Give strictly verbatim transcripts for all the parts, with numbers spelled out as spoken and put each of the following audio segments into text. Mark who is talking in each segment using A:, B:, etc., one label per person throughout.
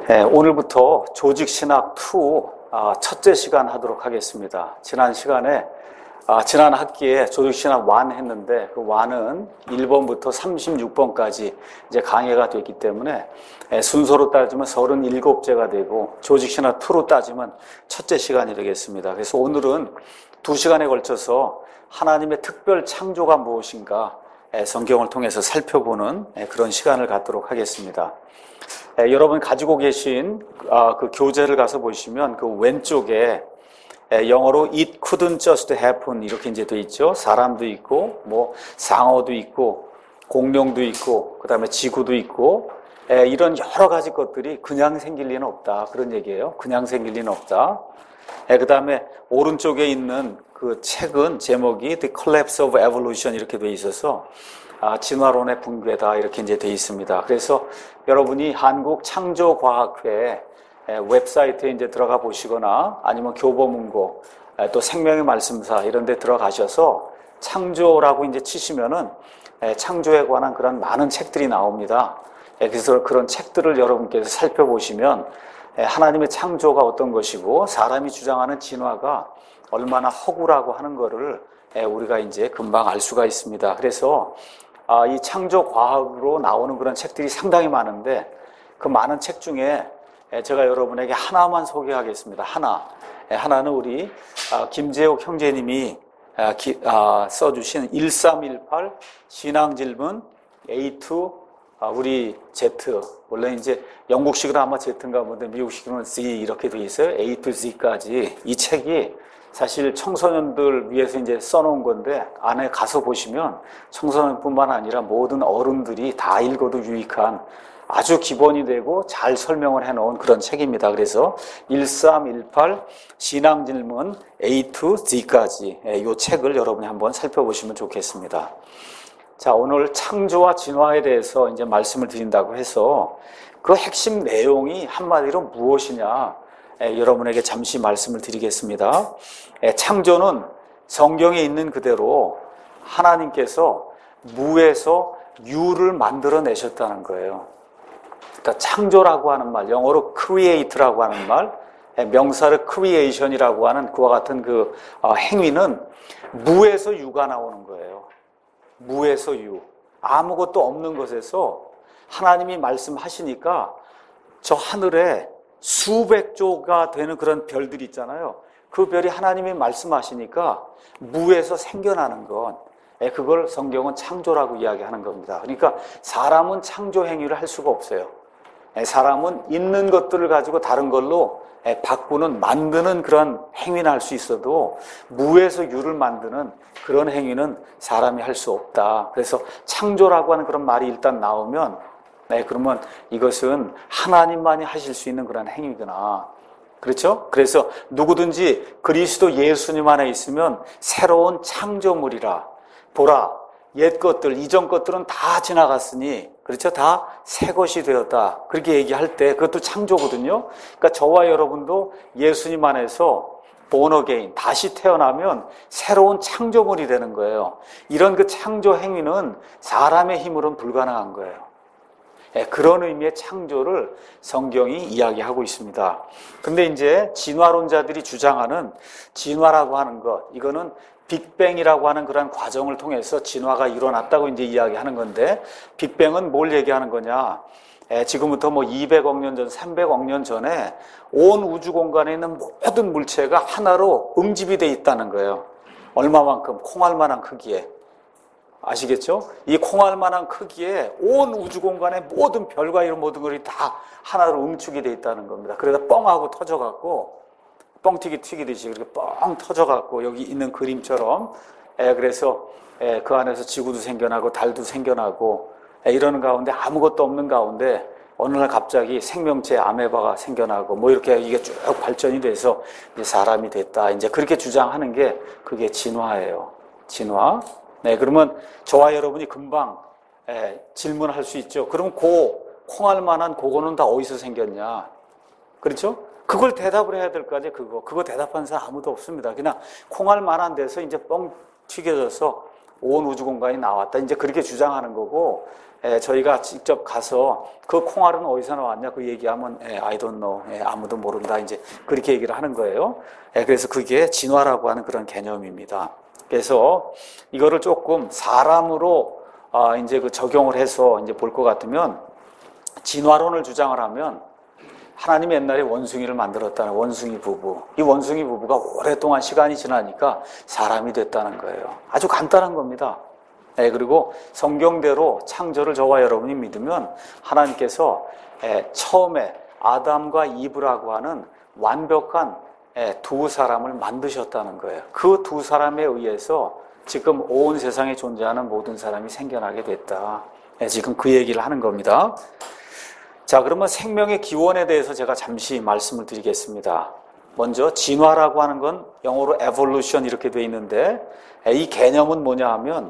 A: 네, 오늘부터 조직신학 이 아, 첫째 시간 하도록 하겠습니다. 지난 시간에 아, 지난 학기에 조직신학 일 했는데 그 일은 일 번부터 삼십육 번까지 이제 강의가 됐기 때문에 예, 순서로 따지면 삼십칠 제가 되고 조직신학 이로 따지면 첫째 시간이 되겠습니다. 그래서 오늘은 두 시간에 걸쳐서 하나님의 특별 창조가 무엇인가 예, 성경을 통해서 살펴보는 예, 그런 시간을 갖도록 하겠습니다. 예, 여러분 가지고 계신 아, 그 교재를 가서 보시면 그 왼쪽에 예, 영어로 it couldn't just happen 이렇게 이제 돼 있죠. 사람도 있고 뭐 상어도 있고 공룡도 있고 그다음에 지구도 있고 예, 이런 여러 가지 것들이 그냥 생길 리는 없다 그런 얘기예요. 그냥 생길 리는 없다. 예, 그다음에 오른쪽에 있는 그 책은 제목이 The Collapse of Evolution 이렇게 돼 있어서 아, 진화론의 붕괴다 이렇게 이제 돼 있습니다. 그래서 여러분이 한국창조과학회 웹사이트에 이제 들어가 보시거나 아니면 교보문고 또 생명의 말씀사 이런 데 들어가셔서 창조라고 이제 치시면은 창조에 관한 그런 많은 책들이 나옵니다. 그래서 그런 책들을 여러분께서 살펴보시면 하나님의 창조가 어떤 것이고 사람이 주장하는 진화가 얼마나 허구라고 하는 거를 우리가 이제 금방 알 수가 있습니다. 그래서 이 창조 과학으로 나오는 그런 책들이 상당히 많은데 그 많은 책 중에 제가 여러분에게 하나만 소개하겠습니다. 하나. 하나는 우리 김재욱 형제님이 써주신 일삼일팔 신앙질문 에이 투 우리 Z. 원래 이제 영국식으로 아마 Z인가 본데 미국식으로는 Z 이렇게 돼 있어요. 에이 투 Z까지. 이 책이 사실 청소년들 위해서 이제 써놓은 건데 안에 가서 보시면 청소년뿐만 아니라 모든 어른들이 다 읽어도 유익한 아주 기본이 되고 잘 설명을 해놓은 그런 책입니다. 그래서 일삼일팔 신앙질문 에이 투 Z까지 이 책을 여러분이 한번 살펴보시면 좋겠습니다. 자, 오늘 창조와 진화에 대해서 이제 말씀을 드린다고 해서 그 핵심 내용이 한마디로 무엇이냐 여러분에게 잠시 말씀을 드리겠습니다. 창조는 성경에 있는 그대로 하나님께서 무에서 유를 만들어내셨다는 거예요. 그러니까 창조라고 하는 말, 영어로 create라고 하는 말, 명사를 creation이라고 하는 그와 같은 그 행위는 무에서 유가 나오는 거예요. 무에서 유. 아무것도 없는 것에서 하나님이 말씀하시니까 저 하늘에 수백 조가 되는 그런 별들이 있잖아요. 그 별이 하나님이 말씀하시니까 무에서 생겨나는 건 그걸 성경은 창조라고 이야기하는 겁니다. 그러니까 사람은 창조 행위를 할 수가 없어요. 사람은 있는 것들을 가지고 다른 걸로 바꾸는, 만드는 그런 행위는 할 수 있어도 무에서 유를 만드는 그런 행위는 사람이 할 수 없다. 그래서 창조라고 하는 그런 말이 일단 나오면 네, 그러면 이것은 하나님만이 하실 수 있는 그런 행위구나. 그렇죠? 그래서 누구든지 그리스도 예수님 안에 있으면 새로운 창조물이라. 보라, 옛 것들, 이전 것들은 다 지나갔으니, 그렇죠? 다 새 것이 되었다. 그렇게 얘기할 때 그것도 창조거든요. 그러니까 저와 여러분도 예수님 안에서 born again, 다시 태어나면 새로운 창조물이 되는 거예요. 이런 그 창조 행위는 사람의 힘으로는 불가능한 거예요. 네, 그런 의미의 창조를 성경이 이야기하고 있습니다. 근데 이제 진화론자들이 주장하는 진화라고 하는 것, 이거는 빅뱅이라고 하는 그런 과정을 통해서 진화가 일어났다고 이제 이야기하는 건데, 빅뱅은 뭘 얘기하는 거냐? 에, 지금부터 뭐 이백억 년 전, 삼백억 년 전에 온 우주 공간에 있는 모든 물체가 하나로 응집이 돼 있다는 거예요. 얼마만큼? 콩알만한 크기에. 아시겠죠? 이 콩알만한 크기에 온 우주 공간의 모든 별과 이런 모든 것이 다 하나로 응축이 돼 있다는 겁니다. 그러다 뻥하고 터져갖고 뻥튀기 튀기듯이 그렇게 뻥 터져갖고 여기 있는 그림처럼 에, 그래서 에, 그 안에서 지구도 생겨나고 달도 생겨나고 에, 이러는 가운데 아무것도 없는 가운데 어느 날 갑자기 생명체 아메바가 생겨나고 뭐 이렇게 이게 쭉 발전이 돼서 이제 사람이 됐다. 이제 그렇게 주장하는 게 그게 진화예요. 진화. 네, 그러면 저와 여러분이 금방 에, 질문할 수 있죠. 그럼 고 콩알만한 그거는 다 어디서 생겼냐? 그렇죠? 그걸 대답을 해야 될 거 아니에요. 그거 그거 대답하는 사람 아무도 없습니다. 그냥 콩알만한 데서 이제 뻥 튀겨져서 온 우주 공간이 나왔다. 이제 그렇게 주장하는 거고, 에, 저희가 직접 가서 그 콩알은 어디서 나왔냐 그 얘기하면 에, I don't know, 에, 아무도 모른다 이제 그렇게 얘기를 하는 거예요. 에, 그래서 그게 진화라고 하는 그런 개념입니다. 그래서 이거를 조금 사람으로 아, 이제 그 적용을 해서 이제 볼 것 같으면 진화론을 주장을 하면 하나님이 옛날에 원숭이를 만들었다는 원숭이 부부. 이 원숭이 부부가 오랫동안 시간이 지나니까 사람이 됐다는 거예요. 아주 간단한 겁니다. 예, 그리고 성경대로 창조를 저와 여러분이 믿으면 하나님께서 예, 처음에 아담과 이브라고 하는 완벽한 예, 두 사람을 만드셨다는 거예요. 그 두 사람에 의해서 지금 온 세상에 존재하는 모든 사람이 생겨나게 됐다. 예, 지금 그 얘기를 하는 겁니다. 자, 그러면 생명의 기원에 대해서 제가 잠시 말씀을 드리겠습니다. 먼저 진화라고 하는 건 영어로 evolution 이렇게 돼 있는데 이 개념은 뭐냐 하면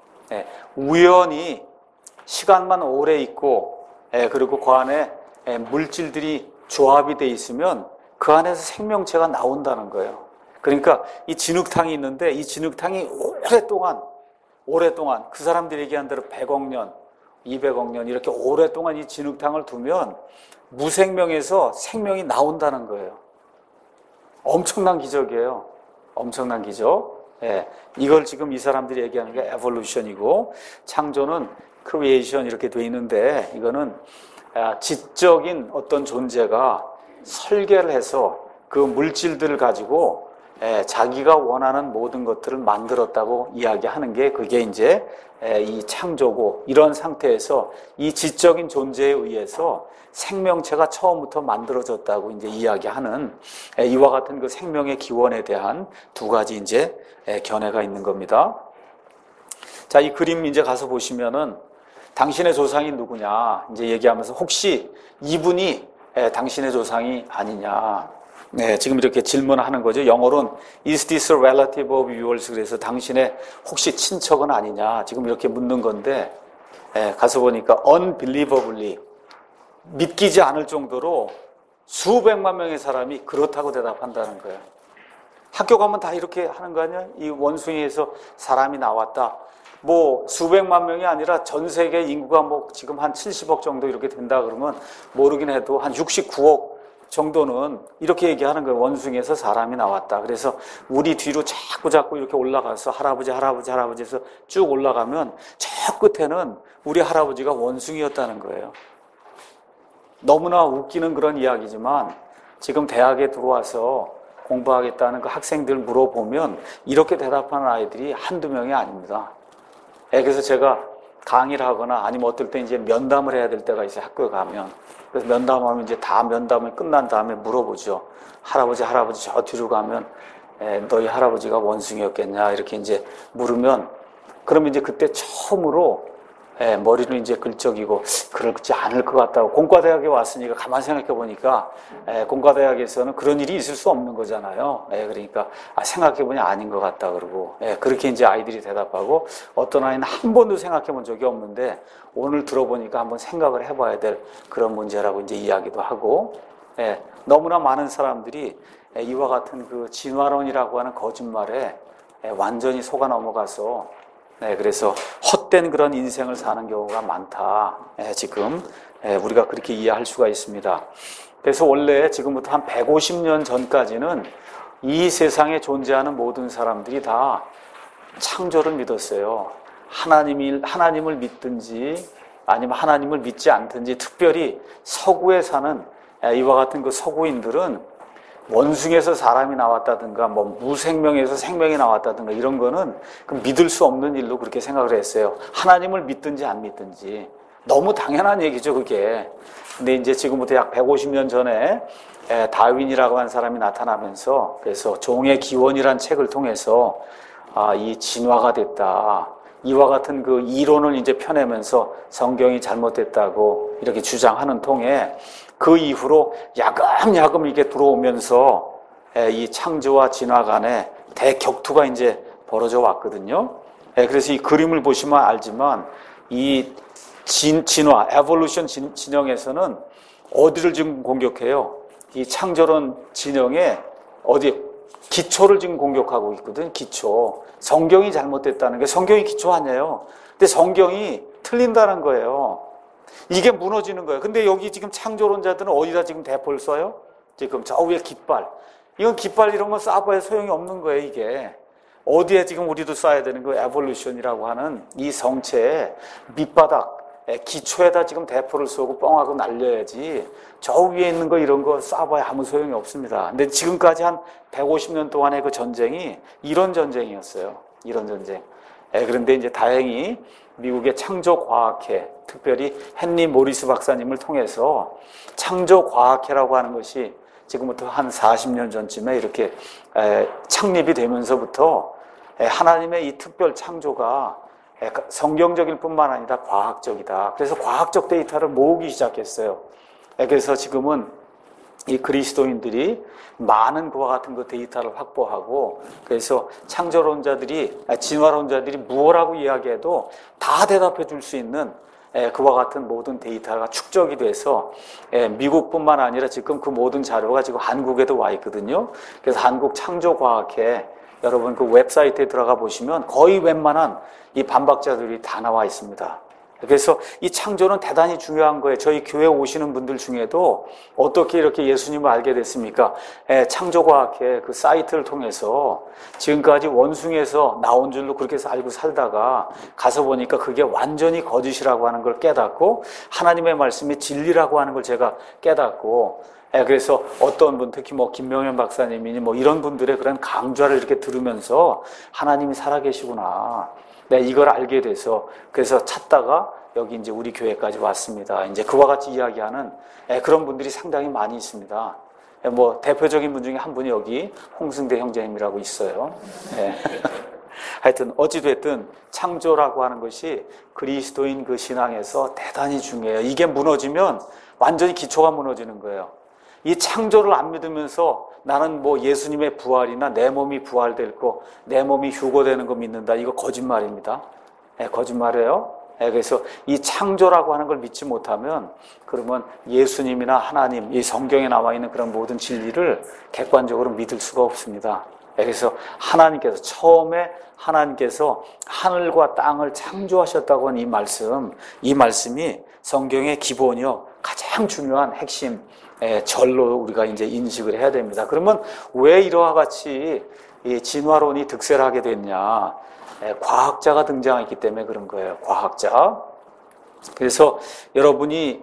A: 우연히 시간만 오래 있고 그리고 그 안에 물질들이 조합이 돼 있으면 그 안에서 생명체가 나온다는 거예요. 그러니까 이 진흙탕이 있는데 이 진흙탕이 오랫동안 오랫동안 그 사람들이 얘기한 대로 백억 년 이백억 년 이렇게 오랫동안 이 진흙탕을 두면 무생명에서 생명이 나온다는 거예요. 엄청난 기적이에요. 엄청난 기적. 예, 이걸 지금 이 사람들이 얘기하는 게 에볼루션이고 창조는 크리에이션 이렇게 돼 있는데 이거는 지적인 어떤 존재가 설계를 해서 그 물질들을 가지고 자기가 원하는 모든 것들을 만들었다고 이야기하는 게 그게 이제 이 창조고 이런 상태에서 이 지적인 존재에 의해서 생명체가 처음부터 만들어졌다고 이제 이야기하는 이와 같은 그 생명의 기원에 대한 두 가지 이제 견해가 있는 겁니다. 자, 이 그림 이제 가서 보시면은 당신의 조상이 누구냐 이제 얘기하면서 혹시 이분이 당신의 조상이 아니냐. 네, 지금 이렇게 질문하는 거죠. 영어로는 Is this a relative of yours? 그래서 당신의 혹시 친척은 아니냐 지금 이렇게 묻는 건데 예, 가서 보니까 unbelievably 믿기지 않을 정도로 수백만 명의 사람이 그렇다고 대답한다는 거예요. 학교 가면 다 이렇게 하는 거 아니야? 이 원숭이에서 사람이 나왔다. 뭐 수백만 명이 아니라 전 세계 인구가 뭐 지금 한 칠십억 정도 이렇게 된다 그러면 모르긴 해도 한 육십구억 정도는 이렇게 얘기하는 거예요. 원숭이에서 사람이 나왔다. 그래서 우리 뒤로 자꾸 자꾸 이렇게 올라가서 할아버지 할아버지 할아버지에서 쭉 올라가면 저 끝에는 우리 할아버지가 원숭이였다는 거예요. 너무나 웃기는 그런 이야기지만 지금 대학에 들어와서 공부하겠다는 그 학생들 물어보면 이렇게 대답하는 아이들이 한두 명이 아닙니다. 그래서 제가 강의를 하거나 아니면 어떨 때 이제 면담을 해야 될 때가 있어요. 학교에 가면. 그래서 면담하면 이제 다 면담이 끝난 다음에 물어보죠. 할아버지, 할아버지 저 뒤로 가면 에, 너희 할아버지가 원숭이였겠냐 이렇게 이제 물으면 그러면 이제 그때 처음으로 에, 머리는 이제 긁적이고 그렇지 않을 것 같다고 공과대학에 왔으니까 가만 생각해 보니까 에, 공과대학에서는 그런 일이 있을 수 없는 거잖아요. 에, 그러니까 아, 생각해 보니 아닌 것 같다 그러고 에, 그렇게 이제 아이들이 대답하고 어떤 아이는 한 번도 생각해 본 적이 없는데 오늘 들어보니까 한번 생각을 해봐야 될 그런 문제라고 이제 이야기도 하고 에, 너무나 많은 사람들이 에, 이와 같은 그 진화론이라고 하는 거짓말에 에, 완전히 속아 넘어가서 네, 그래서 헛된 그런 인생을 사는 경우가 많다. 예, 지금 예, 우리가 그렇게 이해할 수가 있습니다. 그래서 원래 지금부터 한 백오십 년 전까지는 이 세상에 존재하는 모든 사람들이 다 창조를 믿었어요. 하나님이, 하나님을 믿든지 아니면 하나님을 믿지 않든지 특별히 서구에 사는 예, 이와 같은 그 서구인들은 원숭이에서 사람이 나왔다든가 뭐 무생명에서 생명이 나왔다든가 이런 거는 그 믿을 수 없는 일로 그렇게 생각을 했어요. 하나님을 믿든지 안 믿든지 너무 당연한 얘기죠 그게. 근데 이제 지금부터 약 백오십 년 전에 다윈이라고 하는 사람이 나타나면서 그래서 종의 기원이라는 책을 통해서 아, 이 진화가 됐다. 이와 같은 그 이론을 이제 펴내면서 성경이 잘못됐다고 이렇게 주장하는 통에 그 이후로 야금야금 이게 들어오면서 이 창조와 진화 간에 대격투가 이제 벌어져 왔거든요. 그래서 이 그림을 보시면 알지만 이 진, 진화, 에볼루션 진, 진영에서는 어디를 지금 공격해요? 이 창조론 진영에 어디 기초를 지금 공격하고 있거든. 기초. 성경이 잘못됐다는 게 성경이 기초 아니에요. 근데 성경이 틀린다는 거예요. 이게 무너지는 거예요. 근데 여기 지금 창조론자들은 어디다 지금 대포를 쏴요? 지금 저 위에 깃발. 이건 깃발 이런 거 쏴봐야 소용이 없는 거예요, 이게. 어디에 지금 우리도 쏴야 되는 거예요? 에볼루션이라고 하는 이 성체의 밑바닥, 기초에다 지금 대포를 쏘고 뻥하고 날려야지 저 위에 있는 거 이런 거 쏴봐야 아무 소용이 없습니다. 근데 지금까지 한 백오십 년 동안의 그 전쟁이 이런 전쟁이었어요. 이런 전쟁. 그런데 이제 다행히 미국의 창조과학회, 특별히 헨리 모리스 박사님을 통해서 창조과학회라고 하는 것이 지금부터 한 사십 년 전쯤에 이렇게 창립이 되면서부터 하나님의 이 특별 창조가 성경적일 뿐만 아니라 과학적이다. 그래서 과학적 데이터를 모으기 시작했어요. 그래서 지금은 이 그리스도인들이 많은 그와 같은 그 데이터를 확보하고, 그래서 창조론자들이, 진화론자들이 무엇라고 이야기해도 다 대답해 줄 수 있는 그와 같은 모든 데이터가 축적이 돼서 미국뿐만 아니라 지금 그 모든 자료가 지금 한국에도 와 있거든요. 그래서 한국 창조과학회 여러분 그 웹사이트에 들어가 보시면 거의 웬만한 이 반박자들이 다 나와 있습니다. 그래서 이 창조는 대단히 중요한 거예요. 저희 교회 오시는 분들 중에도 어떻게 이렇게 예수님을 알게 됐습니까? 창조과학회 그 사이트를 통해서 지금까지 원숭이에서 나온 줄로 그렇게 해서 알고 살다가 가서 보니까 그게 완전히 거짓이라고 하는 걸 깨닫고 하나님의 말씀이 진리라고 하는 걸 제가 깨닫고, 그래서 어떤 분, 특히 뭐 김명현 박사님이니 뭐 이런 분들의 그런 강좌를 이렇게 들으면서 하나님이 살아계시구나. 네, 이걸 알게 돼서 그래서 찾다가 여기 이제 우리 교회까지 왔습니다. 이제 그와 같이 이야기하는 그런 분들이 상당히 많이 있습니다. 뭐 대표적인 분 중에 한 분이 여기 홍승대 형제님이라고 있어요. 네. 하여튼 어찌됐든 창조라고 하는 것이 그리스도인 그 신앙에서 대단히 중요해요. 이게 무너지면 완전히 기초가 무너지는 거예요. 이 창조를 안 믿으면서 나는 뭐 예수님의 부활이나 내 몸이 부활될 거, 내 몸이 휴거되는 거 믿는다. 이거 거짓말입니다. 네, 거짓말이에요. 네, 그래서 이 창조라고 하는 걸 믿지 못하면 그러면 예수님이나 하나님, 이 성경에 나와 있는 그런 모든 진리를 객관적으로 믿을 수가 없습니다. 네, 그래서 하나님께서 처음에 하나님께서 하늘과 땅을 창조하셨다고 하는 이 말씀, 이 말씀이 성경의 기본이요. 가장 중요한 핵심 절로 우리가 이제 인식을 해야 됩니다. 그러면 왜 이러한 같이 이 진화론이 득세를 하게 됐냐? 과학자가 등장했기 때문에 그런 거예요. 과학자. 그래서 여러분이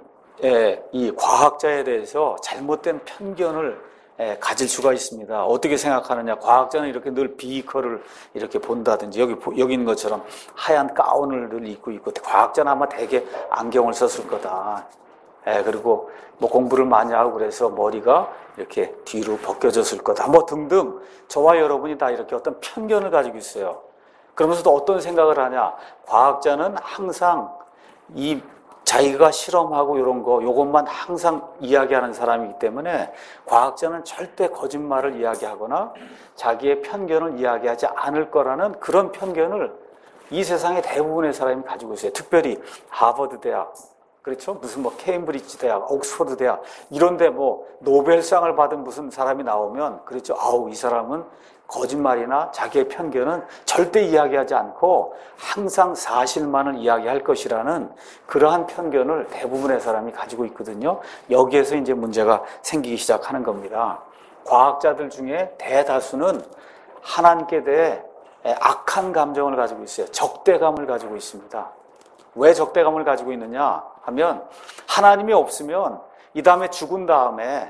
A: 이 과학자에 대해서 잘못된 편견을 가질 수가 있습니다. 어떻게 생각하느냐? 과학자는 이렇게 늘 비커를 이렇게 본다든지, 여기 여기 있는 것처럼 하얀 가운을 늘 입고 있고, 과학자는 아마 대개 안경을 썼을 거다. 예, 그리고 뭐 공부를 많이 하고 그래서 머리가 이렇게 뒤로 벗겨졌을 거다. 뭐 등등 저와 여러분이 다 이렇게 어떤 편견을 가지고 있어요. 그러면서도 어떤 생각을 하냐? 과학자는 항상 이 자기가 실험하고 이런 거, 요것만 항상 이야기하는 사람이기 때문에 과학자는 절대 거짓말을 이야기하거나 자기의 편견을 이야기하지 않을 거라는 그런 편견을 이 세상의 대부분의 사람이 가지고 있어요. 특별히 하버드 대학, 그렇죠? 무슨 뭐 케임브리지 대학, 옥스퍼드 대학 이런데 뭐 노벨상을 받은 무슨 사람이 나오면 그렇죠? 아우, 이 사람은 거짓말이나 자기의 편견은 절대 이야기하지 않고 항상 사실만을 이야기할 것이라는 그러한 편견을 대부분의 사람이 가지고 있거든요. 여기에서 이제 문제가 생기기 시작하는 겁니다. 과학자들 중에 대다수는 하나님께 대해 악한 감정을 가지고 있어요. 적대감을 가지고 있습니다. 왜 적대감을 가지고 있느냐 하면 하나님이 없으면 이 다음에 죽은 다음에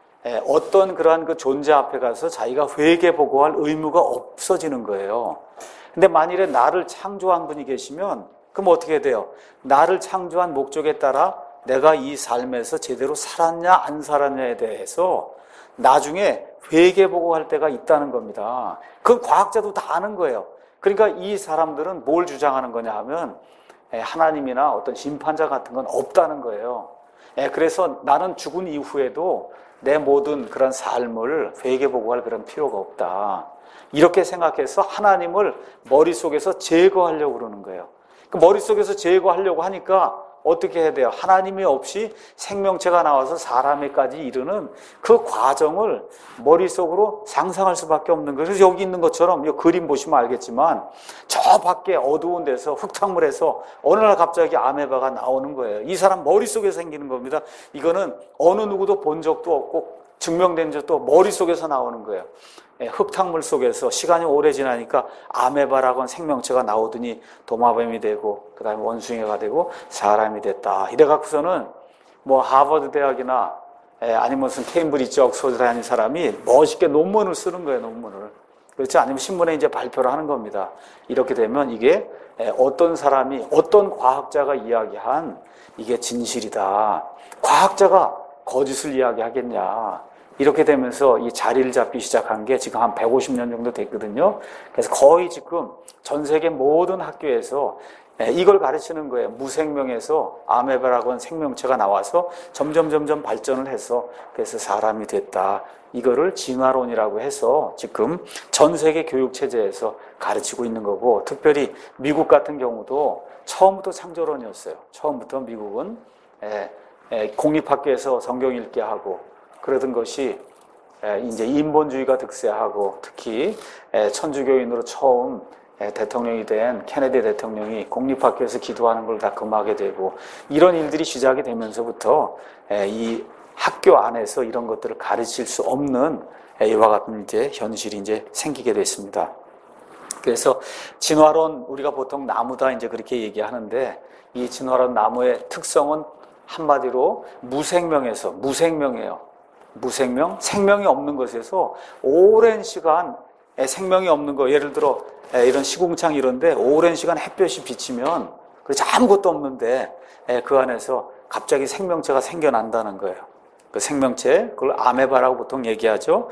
A: 어떤 그러한 그 존재 앞에 가서 자기가 회개 보고할 의무가 없어지는 거예요. 근데 만일에 나를 창조한 분이 계시면 그럼 어떻게 돼요? 나를 창조한 목적에 따라 내가 이 삶에서 제대로 살았냐 안 살았냐에 대해서 나중에 회개 보고할 때가 있다는 겁니다. 그건 과학자도 다 아는 거예요. 그러니까 이 사람들은 뭘 주장하는 거냐 하면 하나님이나 어떤 심판자 같은 건 없다는 거예요. 그래서 나는 죽은 이후에도 내 모든 그런 삶을 회개보고할 그런 필요가 없다. 이렇게 생각해서 하나님을 머릿속에서 제거하려고 그러는 거예요. 그 머릿속에서 제거하려고 하니까 어떻게 해야 돼요? 하나님이 없이 생명체가 나와서 사람에까지 이르는 그 과정을 머릿속으로 상상할 수밖에 없는 거예요. 그래서 여기 있는 것처럼 이 그림 보시면 알겠지만 저 밖에 어두운 데서 흙탕물에서 어느 날 갑자기 아메바가 나오는 거예요. 이 사람 머릿속에 생기는 겁니다. 이거는 어느 누구도 본 적도 없고 증명된 적도 머릿속에서 나오는 거예요. 흙탕물 속에서 시간이 오래 지나니까 아메바라고 하는 생명체가 나오더니 도마뱀이 되고 그 다음에 원숭이가 되고 사람이 됐다. 이래갖고서는 뭐 하버드 대학이나 아니면 무슨 케임브리지 옥스퍼드 다니는 사람이 멋있게 논문을 쓰는 거예요. 논문을. 그렇지 아니면 신문에 이제 발표를 하는 겁니다. 이렇게 되면 이게 어떤 사람이 어떤 과학자가 이야기한 이게 진실이다. 과학자가 거짓을 이야기하겠냐. 이렇게 되면서 이 자리를 잡기 시작한 게 지금 한 백오십 년 정도 됐거든요. 그래서 거의 지금 전 세계 모든 학교에서 이걸 가르치는 거예요. 무생명에서 아메바라고 하는 생명체가 나와서 점점 점점 발전을 해서 그래서 사람이 됐다. 이거를 진화론이라고 해서 지금 전 세계 교육 체제에서 가르치고 있는 거고, 특별히 미국 같은 경우도 처음부터 창조론이었어요. 처음부터 미국은 공립학교에서 성경 읽게 하고 그러던 것이 이제 인본주의가 득세하고, 특히 천주교인으로 처음 대통령이 된 케네디 대통령이 공립학교에서 기도하는 걸 다 금하게 되고, 이런 일들이 시작이 되면서부터 이 학교 안에서 이런 것들을 가르칠 수 없는 이와 같은 이제 현실이 이제 생기게 됐습니다. 그래서 진화론, 우리가 보통 나무다 이제 그렇게 얘기하는데, 이 진화론 나무의 특성은 한마디로 무생명에서, 무생명이에요. 무생명, 생명이 없는 것에서 오랜 시간 생명이 없는 거, 예를 들어 이런 시궁창 이런데 오랜 시간 햇볕이 비치면 그렇지 아무것도 없는데 그 안에서 갑자기 생명체가 생겨난다는 거예요. 그 생명체, 그걸 아메바라고 보통 얘기하죠.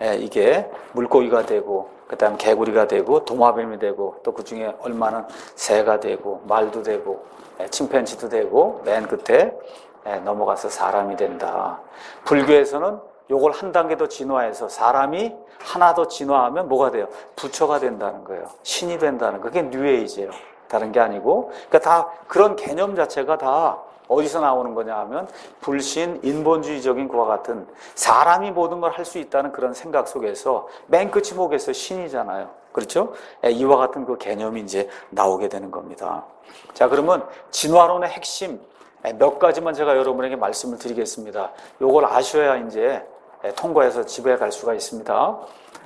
A: 이게 물고기가 되고, 그 다음 개구리가 되고, 도마뱀이 되고, 또 그 중에 얼마는 새가 되고, 말도 되고, 침팬지도 되고, 맨 끝에 넘어가서 사람이 된다. 불교에서는 요걸 한 단계 더 진화해서 사람이 하나 더 진화하면 뭐가 돼요? 부처가 된다는 거예요. 신이 된다는 거. 그게 뉴에이지예요. 다른 게 아니고. 그러니까 다 그런 개념 자체가 다 어디서 나오는 거냐 하면 불신, 인본주의적인 그와 같은 사람이 모든 걸 할 수 있다는 그런 생각 속에서 맨 끝이 뭐겠어요? 신이잖아요. 그렇죠? 이와 같은 그 개념이 이제 나오게 되는 겁니다. 자, 그러면 진화론의 핵심 몇 가지만 제가 여러분에게 말씀을 드리겠습니다. 요걸 아셔야 이제 통과해서 집에 갈 수가 있습니다.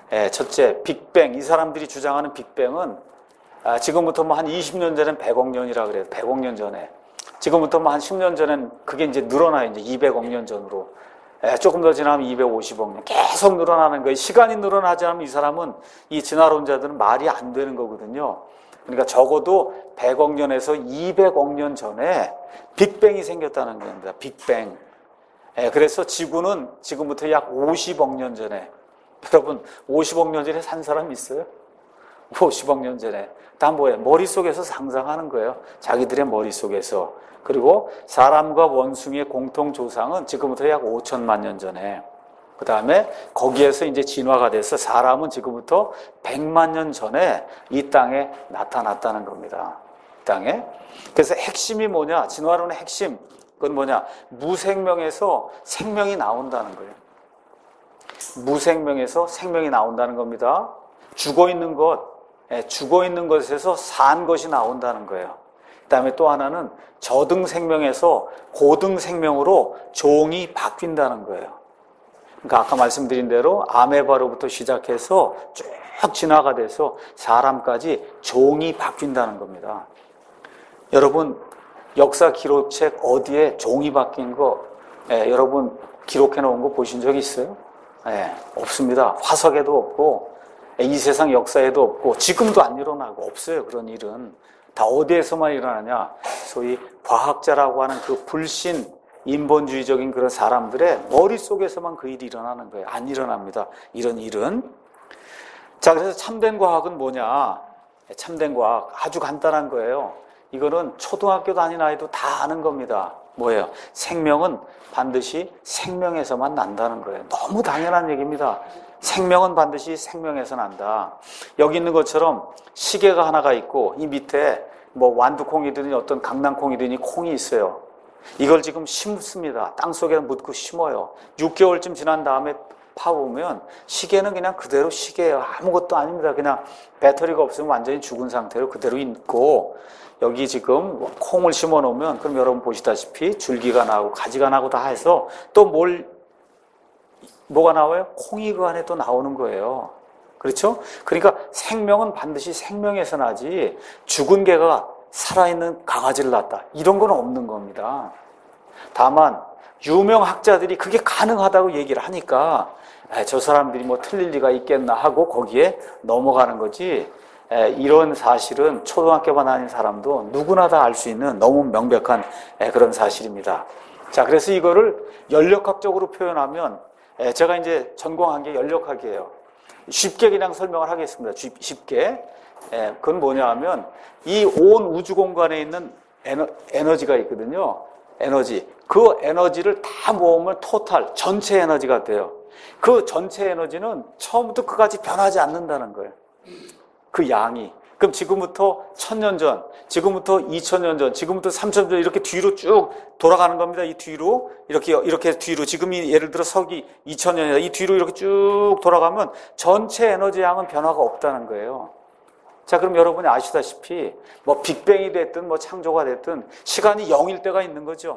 A: 첫째, 빅뱅. 이 사람들이 주장하는 빅뱅은 지금부터 뭐 한 이십 년 전엔 백억 년이라 그래요. 백억 년 전에. 지금부터 뭐 한 십 년 전엔 그게 이제 늘어나요. 이제 이백억 년 전으로. 조금 더 지나면 이백오십억 년. 계속 늘어나는 거예요. 시간이 늘어나지 않으면 이 사람은, 이 진화론자들은 말이 안 되는 거거든요. 그러니까 적어도 백억 년에서 이백억 년 전에 빅뱅이 생겼다는 겁니다. 빅뱅. 그래서 지구는 지금부터 약 오십억 년 전에, 여러분 오십억 년 전에 산 사람 있어요? 오십억 년 전에. 다 뭐예요? 머릿속에서 상상하는 거예요. 자기들의 머릿속에서. 그리고 사람과 원숭이의 공통 조상은 지금부터 약 오천만 년 전에. 그 다음에 거기에서 이제 진화가 돼서 사람은 지금부터 백만 년 전에 이 땅에 나타났다는 겁니다. 이 땅에. 그래서 핵심이 뭐냐? 진화론의 핵심. 그건 뭐냐? 무생명에서 생명이 나온다는 거예요. 무생명에서 생명이 나온다는 겁니다. 죽어 있는 것, 죽어 있는 것에서 산 것이 나온다는 거예요. 그 다음에 또 하나는 저등 생명에서 고등 생명으로 종이 바뀐다는 거예요. 그러니까 아까 말씀드린 대로 아메바로부터 시작해서 쭉 진화가 돼서 사람까지 종이 바뀐다는 겁니다. 여러분 역사 기록책 어디에 종이 바뀐 거 예, 여러분 기록해 놓은 거 보신 적 있어요? 예, 없습니다. 화석에도 없고 이 세상 역사에도 없고 지금도 안 일어나고 없어요. 그런 일은 다 어디에서만 일어나냐? 소위 과학자라고 하는 그 불신 인본주의적인 그런 사람들의 머릿속에서만 그 일이 일어나는 거예요. 안 일어납니다. 이런 일은. 자, 그래서 참된 과학은 뭐냐? 참된 과학 아주 간단한 거예요. 이거는 초등학교 다니는 아이도 다 아는 겁니다. 뭐예요? 생명은 반드시 생명에서만 난다는 거예요. 너무 당연한 얘기입니다. 생명은 반드시 생명에서 난다. 여기 있는 것처럼 시계가 하나가 있고 이 밑에 뭐 완두콩이든지 어떤 강낭콩이든지 콩이 있어요. 이걸 지금 심습니다. 땅속에 묻고 심어요. 육 개월쯤 지난 다음에 파보면 시계는 그냥 그대로 시계예요. 아무것도 아닙니다. 그냥 배터리가 없으면 완전히 죽은 상태로 그대로 있고, 여기 지금 콩을 심어 놓으면, 그럼 여러분 보시다시피 줄기가 나고 가지가 나고 다 해서 또 뭘, 뭐가 나와요? 콩이 그 안에 또 나오는 거예요. 그렇죠? 그러니까 생명은 반드시 생명에서 나지 죽은 개가 살아있는 강아지를 낳았다, 이런 건 없는 겁니다. 다만 유명 학자들이 그게 가능하다고 얘기를 하니까 에, 저 사람들이 뭐 틀릴 리가 있겠나 하고 거기에 넘어가는 거지, 에, 이런 사실은 초등학교만 다닌 사람도 누구나 다 알 수 있는 너무 명백한 에, 그런 사실입니다. 자, 그래서 이거를 연력학적으로 표현하면, 에, 제가 이제 전공한 게 연력학이에요. 쉽게 그냥 설명을 하겠습니다. 쉽게. 예, 그건 뭐냐 하면, 이 온 우주 공간에 있는 에너, 에너지가 있거든요. 에너지. 그 에너지를 다 모으면 토탈, 전체 에너지가 돼요. 그 전체 에너지는 처음부터 끝까지 변하지 않는다는 거예요. 그 양이. 그럼 지금부터 천년 전, 지금부터 이천 년 전, 지금부터 삼천 년 전, 이렇게 뒤로 쭉 돌아가는 겁니다. 이 뒤로. 이렇게, 이렇게 뒤로. 지금이 예를 들어 서기 이천 년이다. 이 뒤로 이렇게 쭉 돌아가면 전체 에너지 양은 변화가 없다는 거예요. 자, 그럼 여러분이 아시다시피 뭐 빅뱅이 됐든 뭐 창조가 됐든 시간이 영일 때가 있는 거죠.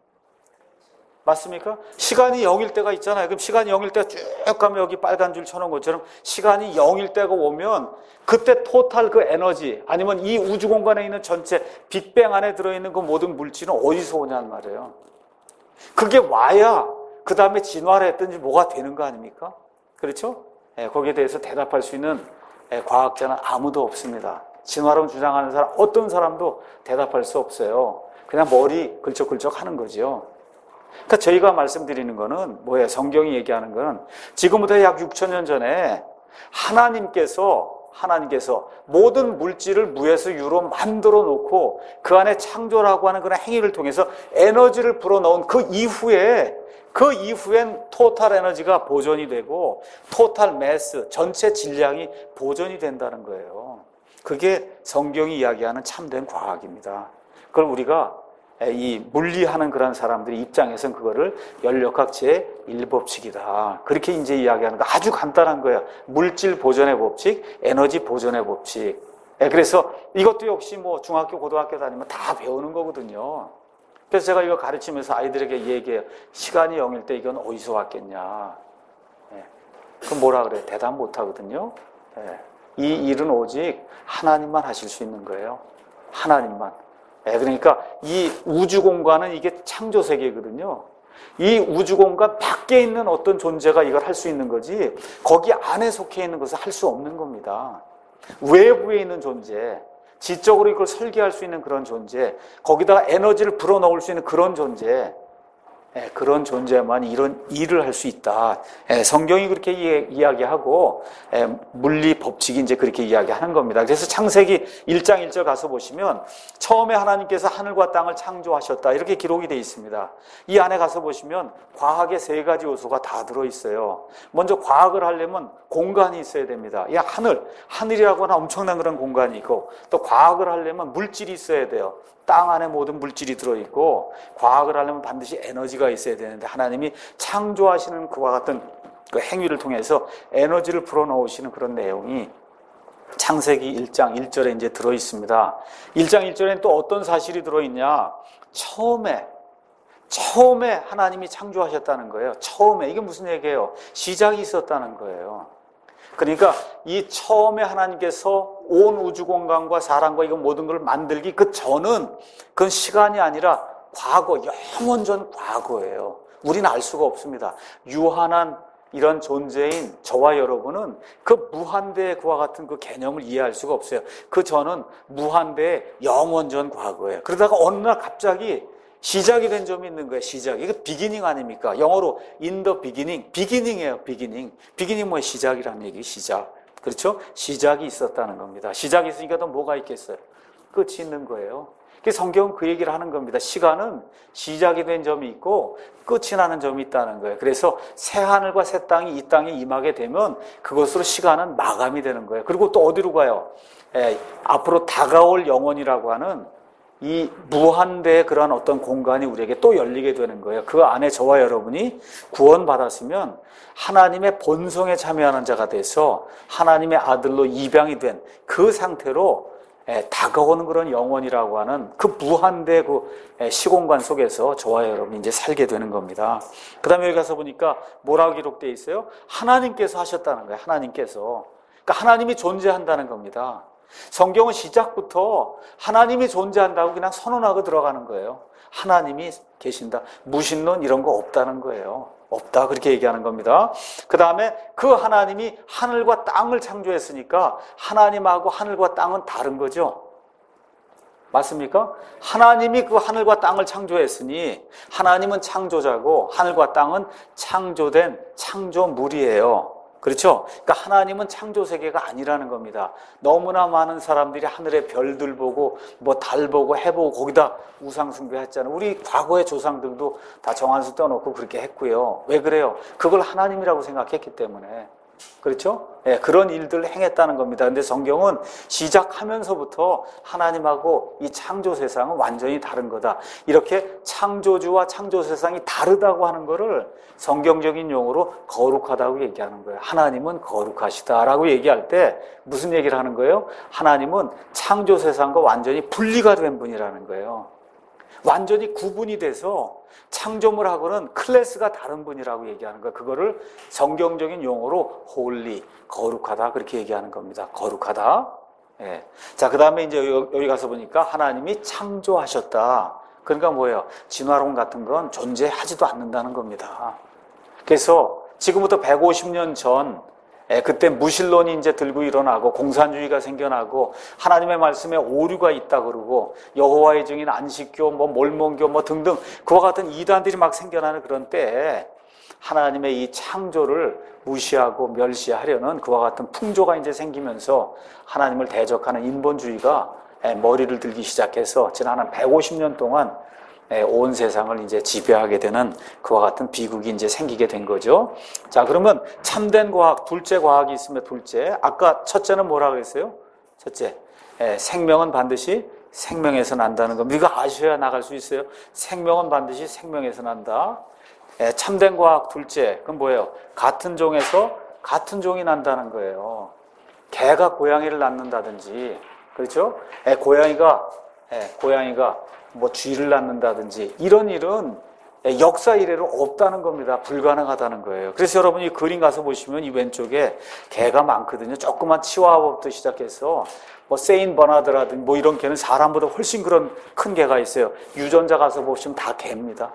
A: 맞습니까? 시간이 영일 때가 있잖아요. 그럼 시간이 영일 때가 쭉 가면 여기 빨간 줄 쳐놓은 것처럼 시간이 영일 때가 오면 그때 토탈 그 에너지, 아니면 이 우주 공간에 있는 전체 빅뱅 안에 들어있는 그 모든 물질은 어디서 오냐는 말이에요. 그게 와야 그 다음에 진화를 했든지 뭐가 되는 거 아닙니까? 그렇죠? 예, 거기에 대해서 대답할 수 있는 예, 과학자는 아무도 없습니다. 진화론 주장하는 사람, 어떤 사람도 대답할 수 없어요. 그냥 머리 걸쩍걸쩍 하는 거죠. 그러니까 저희가 말씀드리는 거는 뭐예요? 성경이 얘기하는 거는 지금부터 약 육천 년 전에 하나님께서 하나님께서 모든 물질을 무에서 유로 만들어 놓고 그 안에 창조라고 하는 그런 행위를 통해서 에너지를 불어넣은 그 이후에 그 이후엔 토탈 에너지가 보존이 되고 토탈 매스, 전체 질량이 보존이 된다는 거예요. 그게 성경이 이야기하는 참된 과학입니다. 그걸 우리가 이 물리하는 그런 사람들의 입장에서는 그거를 연력학 제일 법칙이다, 그렇게 이제 이야기하는 거. 아주 간단한 거예요. 물질 보존의 법칙, 에너지 보존의 법칙. 그래서 이것도 역시 뭐 중학교, 고등학교 다니면 다 배우는 거거든요. 그래서 제가 이거 가르치면서 아이들에게 얘기해요. 시간이 영일 때 이건 어디서 왔겠냐. 그럼 뭐라 그래요? 대답 못 하거든요. 이 일은 오직 하나님만 하실 수 있는 거예요. 하나님만. 그러니까 이 우주 공간은 이게 창조 세계거든요. 이 우주 공간 밖에 있는 어떤 존재가 이걸 할 수 있는 거지, 거기 안에 속해 있는 것을 할 수 없는 겁니다. 외부에 있는 존재, 지적으로 이걸 설계할 수 있는 그런 존재, 거기다가 에너지를 불어넣을 수 있는 그런 존재, 예, 그런 존재만 이런 일을 할 수 있다. 예, 성경이 그렇게 이, 이야기하고 예, 물리 법칙이 이제 그렇게 이야기하는 겁니다. 그래서 창세기 일 장 일 절 가서 보시면 처음에 하나님께서 하늘과 땅을 창조하셨다, 이렇게 기록이 되어 있습니다. 이 안에 가서 보시면 과학의 세 가지 요소가 다 들어있어요. 먼저 과학을 하려면 공간이 있어야 됩니다. 이 하늘, 하늘이라고 하는 엄청난 그런 공간이 있고, 또 과학을 하려면 물질이 있어야 돼요. 땅 안에 모든 물질이 들어있고, 과학을 하려면 반드시 에너지가 있어야 되는데 하나님이 창조하시는 그와 같은 그 행위를 통해서 에너지를 불어넣으시는 그런 내용이 창세기 일 장 일 절에 이제 들어있습니다. 일 장 일 절에는 또 어떤 사실이 들어있냐? 처음에 처음에 하나님이 창조하셨다는 거예요. 처음에. 이게 무슨 얘기예요? 시작이 있었다는 거예요. 그러니까 이 처음에 하나님께서 온 우주 공간과 사람과 이거 모든 걸 만들기 그 전은, 그건 시간이 아니라 과거, 영원 전 과거예요. 우리는 알 수가 없습니다. 유한한 이런 존재인 저와 여러분은 그 무한대의 그와 같은 그 개념을 이해할 수가 없어요. 그 전은 무한대의 영원 전 과거예요. 그러다가 어느 날 갑자기 시작이 된 점이 있는 거예요. 시작. 이게 비기닝 아닙니까? 영어로 in the beginning. 비기닝이에요. 비기닝. 비기닝 뭐예요? 시작이라는 얘기. 시작. 그렇죠? 시작이 있었다는 겁니다. 시작이 있으니까 또 뭐가 있겠어요? 끝이 있는 거예요. 성경은 그 얘기를 하는 겁니다. 시간은 시작이 된 점이 있고 끝이 나는 점이 있다는 거예요. 그래서 새 하늘과 새 땅이 이 땅에 임하게 되면 그것으로 시간은 마감이 되는 거예요. 그리고 또 어디로 가요? 예, 앞으로 다가올 영원이라고 하는 이 무한대의 그런 어떤 공간이 우리에게 또 열리게 되는 거예요. 그 안에 저와 여러분이 구원받았으면 하나님의 본성에 참여하는 자가 돼서 하나님의 아들로 입양이 된 그 상태로 다가오는 그런 영원이라고 하는 그 무한대 그 시공간 속에서 저와 여러분이 이제 살게 되는 겁니다. 그 다음에 여기 가서 보니까 뭐라고 기록되어 있어요? 하나님께서 하셨다는 거예요. 하나님께서. 그러니까 하나님이 존재한다는 겁니다. 성경은 시작부터 하나님이 존재한다고 그냥 선언하고 들어가는 거예요. 하나님이 계신다. 무신론 이런 거 없다는 거예요. 없다 그렇게 얘기하는 겁니다. 그 다음에 그 하나님이 하늘과 땅을 창조했으니까 하나님하고 하늘과 땅은 다른 거죠. 맞습니까? 하나님이 그 하늘과 땅을 창조했으니 하나님은 창조자고 하늘과 땅은 창조된 창조물이에요. 그렇죠? 그러니까 하나님은 창조 세계가 아니라는 겁니다. 너무나 많은 사람들이 하늘의 별들 보고 뭐 달 보고 해 보고 거기다 우상 숭배했잖아요. 우리 과거의 조상들도 다 정한수 떠놓고 그렇게 했고요. 왜 그래요? 그걸 하나님이라고 생각했기 때문에. 그렇죠? 예, 그런 일들을 행했다는 겁니다. 근데 성경은 시작하면서부터 하나님하고 이 창조 세상은 완전히 다른 거다. 이렇게 창조주와 창조 세상이 다르다고 하는 거를 성경적인 용어로 거룩하다고 얘기하는 거예요. 하나님은 거룩하시다라고 얘기할 때 무슨 얘기를 하는 거예요? 하나님은 창조 세상과 완전히 분리가 된 분이라는 거예요. 완전히 구분이 돼서 창조물하고는 클래스가 다른 분이라고 얘기하는 거예요. 그거를 성경적인 용어로 홀리, 거룩하다 그렇게 얘기하는 겁니다. 거룩하다. 예. 자, 그 다음에 이제 여기 가서 보니까 하나님이 창조하셨다. 그러니까 뭐예요? 진화론 같은 건 존재하지도 않는다는 겁니다. 그래서 지금부터 백오십 년 전 예, 그때 무신론이 이제 들고 일어나고 공산주의가 생겨나고 하나님의 말씀에 오류가 있다 그러고 여호와의 증인 안식교 뭐 몰몬교 뭐 등등 그와 같은 이단들이 막 생겨나는 그런 때에 하나님의 이 창조를 무시하고 멸시하려는 그와 같은 풍조가 이제 생기면서 하나님을 대적하는 인본주의가 예, 머리를 들기 시작해서 지난 한 백오십 년 동안 온 세상을 이제 지배하게 되는 그와 같은 비극이 이제 생기게 된 거죠. 자, 그러면 참된 과학, 둘째 과학이 있으면 둘째. 아까 첫째는 뭐라고 했어요? 첫째, 예, 생명은 반드시 생명에서 난다는 거. 이거 아셔야 나갈 수 있어요. 생명은 반드시 생명에서 난다. 예, 참된 과학 둘째, 그건 뭐예요? 같은 종에서 같은 종이 난다는 거예요. 개가 고양이를 낳는다든지, 그렇죠? 예, 고양이가 예, 고양이가 뭐 쥐를 낳는다든지 이런 일은 역사 이래로 없다는 겁니다. 불가능하다는 거예요. 그래서 여러분이 그림 가서 보시면 이 왼쪽에 개가 많거든요. 조그만 치와와부터 시작해서 뭐 세인 버나드라든지 뭐 이런 개는 사람보다 훨씬 그런 큰 개가 있어요. 유전자 가서 보시면 다 개입니다.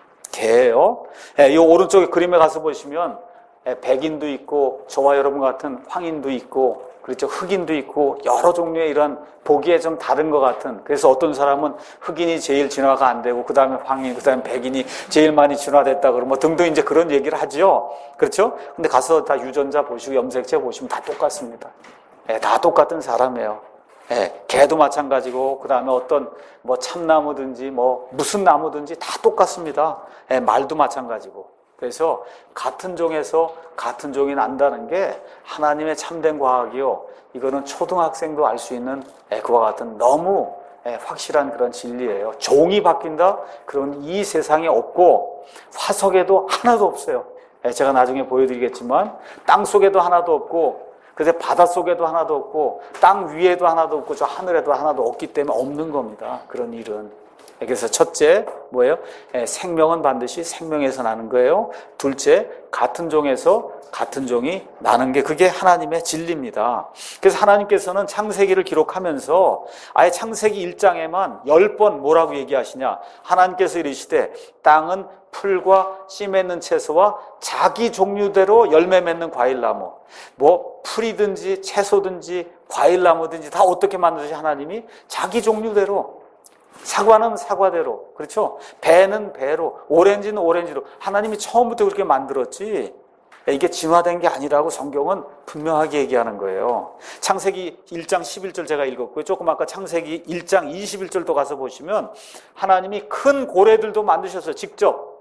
A: 개예요. 이 오른쪽에 그림에 가서 보시면 백인도 있고 저와 여러분 같은 황인도 있고 그렇죠. 흑인도 있고 여러 종류의 이런 보기에 좀 다른 것 같은 그래서 어떤 사람은 흑인이 제일 진화가 안 되고 그 다음에 황인, 그 다음에 백인이 제일 많이 진화됐다 그러고 뭐 등등 이제 그런 얘기를 하죠. 그렇죠. 근데 가서 다 유전자 보시고 염색체 보시면 다 똑같습니다. 예, 다 똑같은 사람이에요. 예, 개도 마찬가지고 그 다음에 어떤 뭐 참나무든지 뭐 무슨 나무든지 다 똑같습니다. 예, 말도 마찬가지고. 그래서 같은 종에서 같은 종이 난다는 게 하나님의 참된 과학이요. 이거는 초등학생도 알 수 있는 그와 같은 너무 확실한 그런 진리예요. 종이 바뀐다? 그런 이 세상에 없고 화석에도 하나도 없어요. 제가 나중에 보여드리겠지만 땅 속에도 하나도 없고 그래서 바다 속에도 하나도 없고 땅 위에도 하나도 없고 저 하늘에도 하나도 없기 때문에 없는 겁니다. 그런 일은. 그래서 첫째 뭐예요? 생명은 반드시 생명에서 나는 거예요. 둘째, 같은 종에서 같은 종이 나는 게 그게 하나님의 진리입니다. 그래서 하나님께서는 창세기를 기록하면서 아예 창세기 일 장에만 열 번 뭐라고 얘기하시냐? 하나님께서 이르시되 땅은 풀과 씨 맺는 채소와 자기 종류대로 열매 맺는 과일나무, 뭐 풀이든지 채소든지 과일나무든지 다 어떻게 만드시 하나님이 자기 종류대로, 사과는 사과대로, 그렇죠? 배는 배로, 오렌지는 오렌지로 하나님이 처음부터 그렇게 만들었지. 이게 진화된 게 아니라고 성경은 분명하게 얘기하는 거예요. 창세기 일 장 십일 절 제가 읽었고요. 조금 아까 창세기 일 장 이십일 절도 가서 보시면 하나님이 큰 고래들도 만드셨어요. 직접.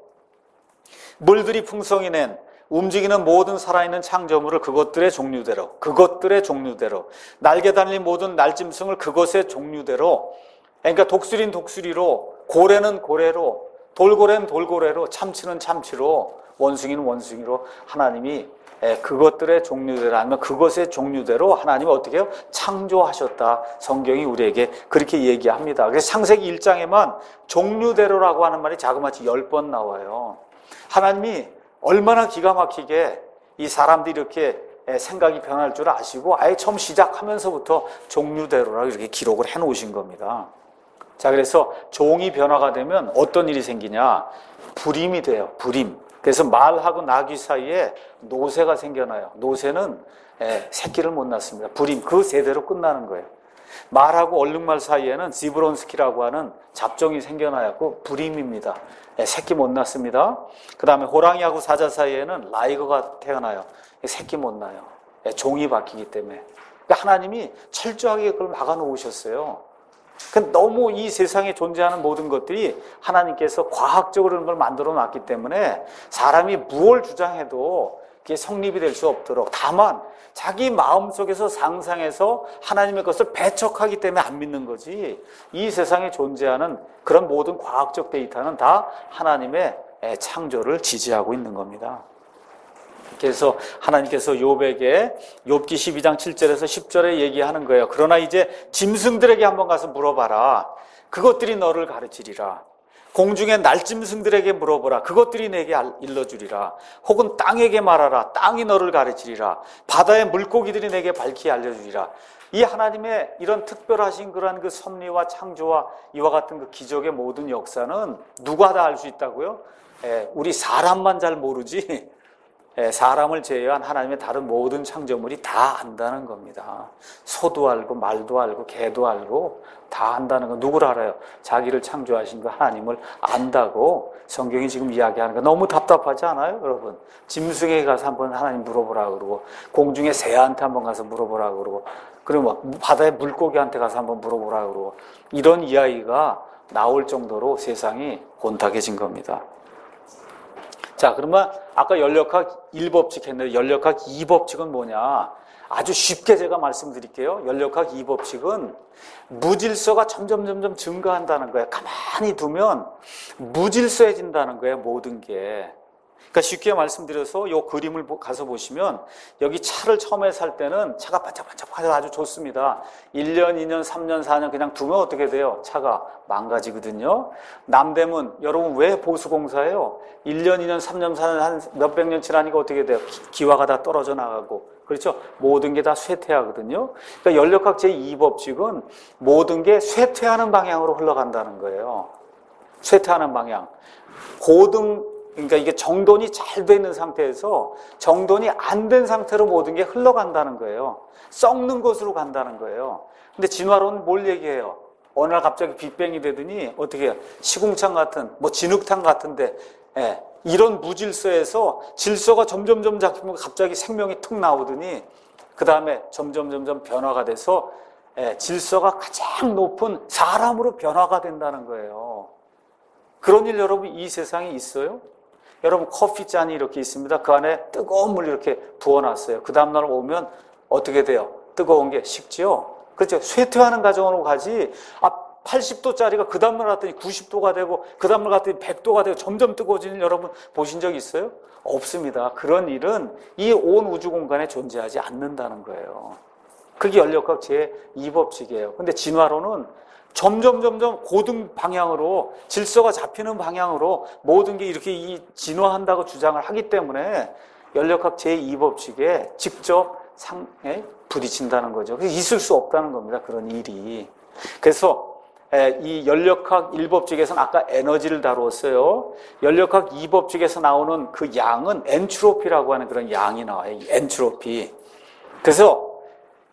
A: 물들이 풍성히 낸 움직이는 모든 살아있는 창조물을 그것들의 종류대로, 그것들의 종류대로, 날개 달린 모든 날짐승을 그것의 종류대로, 그러니까 독수리는 독수리로, 고래는 고래로, 돌고래는 돌고래로, 참치는 참치로, 원숭이는 원숭이로 하나님이 그것들의 종류대로 아니면 그것의 종류대로 하나님이 어떻게 해요? 창조하셨다. 성경이 우리에게 그렇게 얘기합니다. 그래서 창세기 일 장에만 종류대로라고 하는 말이 자그마치 열 번 나와요. 하나님이 얼마나 기가 막히게 이 사람들이 이렇게 생각이 변할 줄 아시고 아예 처음 시작하면서부터 종류대로라고 이렇게 기록을 해 놓으신 겁니다. 자, 그래서 종이 변화가 되면 어떤 일이 생기냐? 불임이 돼요. 불임. 그래서 말하고 나귀 사이에 노새가 생겨나요. 노새는 새끼를 못 낳습니다. 불임. 그 세대로 끝나는 거예요. 말하고 얼룩말 사이에는 지브론스키라고 하는 잡종이 생겨나요. 그 불임입니다. 새끼 못 낳습니다. 그 다음에 호랑이하고 사자 사이에는 라이거가 태어나요. 새끼 못 낳아요. 종이 바뀌기 때문에. 하나님이 철저하게 그걸 막아 놓으셨어요. 너무 이 세상에 존재하는 모든 것들이 하나님께서 과학적으로 그런 걸 만들어 놨기 때문에 사람이 무엇을 주장해도 그게 성립이 될 수 없도록, 다만 자기 마음속에서 상상해서 하나님의 것을 배척하기 때문에 안 믿는 거지, 이 세상에 존재하는 그런 모든 과학적 데이터는 다 하나님의 창조를 지지하고 있는 겁니다. 그래서 하나님께서 욥에게 욥기 십이 장 칠 절에서 십 절에 얘기하는 거예요. 그러나 이제 짐승들에게 한번 가서 물어봐라. 그것들이 너를 가르치리라. 공중의 날짐승들에게 물어보라. 그것들이 내게 일러주리라. 혹은 땅에게 말하라. 땅이 너를 가르치리라. 바다의 물고기들이 내게 밝히 알려주리라. 이 하나님의 이런 특별하신 그러한 그 섭리와 창조와 이와 같은 그 기적의 모든 역사는 누가 다 알 수 있다고요? 예, 우리 사람만 잘 모르지 사람을 제외한 하나님의 다른 모든 창조물이 다 안다는 겁니다. 소도 알고 말도 알고 개도 알고 다 안다는 거. 누구를 알아요? 자기를 창조하신 그 하나님을 안다고 성경이 지금 이야기하는 거. 너무 답답하지 않아요, 여러분? 짐승에게 가서 한번 하나님 물어보라 그러고, 공중의 새한테 한번 가서 물어보라 그러고, 그리고 바다의 물고기한테 가서 한번 물어보라 그러고, 이런 이야기가 나올 정도로 세상이 혼탁해진 겁니다. 자, 그러면 아까 연력학 일 법칙 했는데 연력학 이 법칙은 뭐냐? 아주 쉽게 제가 말씀드릴게요. 연력학 이 법칙은 무질서가 점점 점점 증가한다는 거예요. 가만히 두면 무질서해진다는 거예요, 모든 게. 그러니까 쉽게 말씀드려서 이 그림을 가서 보시면 여기 차를 처음에 살 때는 차가 반짝반짝반짝 아주 좋습니다. 일 년, 이 년, 삼 년, 사 년 그냥 두면 어떻게 돼요? 차가 망가지거든요. 남대문, 여러분 왜 보수공사예요? 일 년, 이 년, 삼 년, 사 년, 한 몇백 년 지나니까 어떻게 돼요? 기와가 다 떨어져 나가고, 그렇죠? 모든 게 다 쇠퇴하거든요. 그러니까 연력학 제이 법칙은 모든 게 쇠퇴하는 방향으로 흘러간다는 거예요. 쇠퇴하는 방향. 고등 그러니까 이게 정돈이 잘 돼 있는 상태에서 정돈이 안 된 상태로 모든 게 흘러간다는 거예요. 썩는 것으로 간다는 거예요. 근데 진화론은 뭘 얘기해요? 어느 날 갑자기 빅뱅이 되더니 어떻게 해요? 시궁창 같은, 뭐 진흙탕 같은데, 예, 이런 무질서에서 질서가 점점 점 잡히면 갑자기 생명이 툭 나오더니 그 다음에 점점 점점 변화가 돼서 예, 질서가 가장 높은 사람으로 변화가 된다는 거예요. 그런 일 여러분 이 세상에 있어요? 여러분 커피잔이 이렇게 있습니다. 그 안에 뜨거운 물 이렇게 부어놨어요. 그 다음날 오면 어떻게 돼요? 뜨거운 게 식지요? 그렇죠? 쇠퇴하는 과정으로 가지, 아, 팔십 도짜리가 그 다음날 갔더니 구십 도가 되고 그 다음날 갔더니 백 도가 되고 점점 뜨거워지는 여러분 보신 적 있어요? 없습니다. 그런 일은 이 온 우주 공간에 존재하지 않는다는 거예요. 그게 연력학 제이 법칙이에요. 근데 진화론은 점점 점점 고등 방향으로 질서가 잡히는 방향으로 모든 게 이렇게 이 진화한다고 주장을 하기 때문에 연력학 제이 법칙에 직접 상에 부딪힌다는 거죠. 그래서 있을 수 없다는 겁니다. 그런 일이. 그래서 이 연력학 일 법칙에서는 아까 에너지를 다루었어요. 연력학 이 법칙에서 나오는 그 양은 엔트로피라고 하는 그런 양이 나와요. 엔트로피. 그래서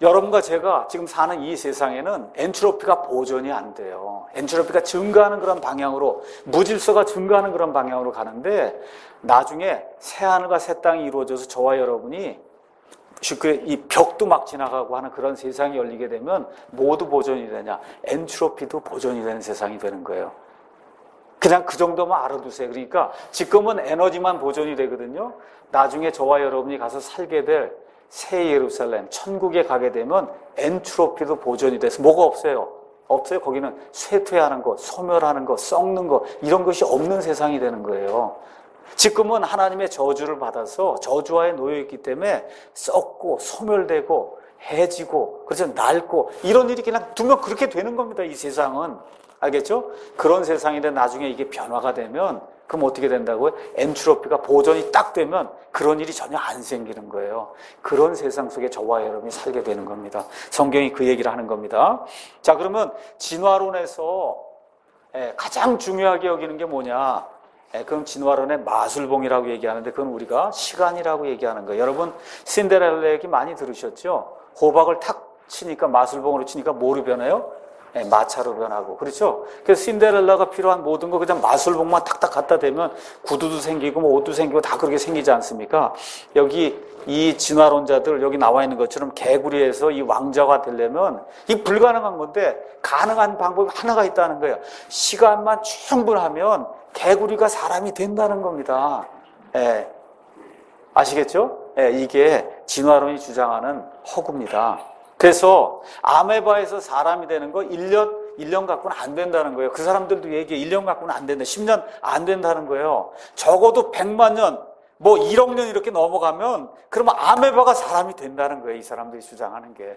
A: 여러분과 제가 지금 사는 이 세상에는 엔트로피가 보존이 안 돼요. 엔트로피가 증가하는 그런 방향으로, 무질서가 증가하는 그런 방향으로 가는데, 나중에 새하늘과 새 땅이 이루어져서 저와 여러분이 이 벽도 막 지나가고 하는 그런 세상이 열리게 되면 모두 보존이 되냐? 엔트로피도 보존이 되는 세상이 되는 거예요. 그냥 그 정도만 알아두세요. 그러니까 지금은 에너지만 보존이 되거든요. 나중에 저와 여러분이 가서 살게 될 새 예루살렘, 천국에 가게 되면 엔트로피도 보존이 돼서 뭐가 없어요? 없어요. 거기는 쇠퇴하는 것, 소멸하는 것, 썩는 것, 이런 것이 없는 세상이 되는 거예요. 지금은 하나님의 저주를 받아서 저주하에 놓여있기 때문에 썩고 소멸되고 해지고 그래서 낡고 이런 일이 그냥 두면 그렇게 되는 겁니다. 이 세상은. 알겠죠? 그런 세상인데 나중에 이게 변화가 되면 그럼 어떻게 된다고요? 엔트로피가 보존이 딱 되면 그런 일이 전혀 안 생기는 거예요. 그런 세상 속에 저와 여러분이 살게 되는 겁니다. 성경이 그 얘기를 하는 겁니다. 자, 그러면 진화론에서 가장 중요하게 여기는 게 뭐냐? 그럼 진화론의 마술봉이라고 얘기하는데 그건 우리가 시간이라고 얘기하는 거예요. 여러분 신데렐라 얘기 많이 들으셨죠? 호박을 탁 치니까 마술봉으로 치니까 뭐로 변해요? 네, 마차로 변하고. 그렇죠? 그래서 신데렐라가 필요한 모든 거 그냥 마술봉만 탁탁 갖다 대면 구두도 생기고 뭐 옷도 생기고 다 그렇게 생기지 않습니까? 여기 이 진화론자들 여기 나와 있는 것처럼 개구리에서 이 왕자가 되려면 이 불가능한 건데 가능한 방법이 하나가 있다는 거예요. 시간만 충분하면 개구리가 사람이 된다는 겁니다. 예. 아시겠죠? 예, 이게 진화론이 주장하는 허구입니다. 그래서 아메바에서 사람이 되는 거 일 년, 일 년 갖고는 안 된다는 거예요. 그 사람들도 얘기해. 일 년 갖고는 안 된다. 십 년 안 된다는 거예요. 적어도 백만 년, 뭐 일억 년 이렇게 넘어가면 그러면 아메바가 사람이 된다는 거예요. 이 사람들이 주장하는 게.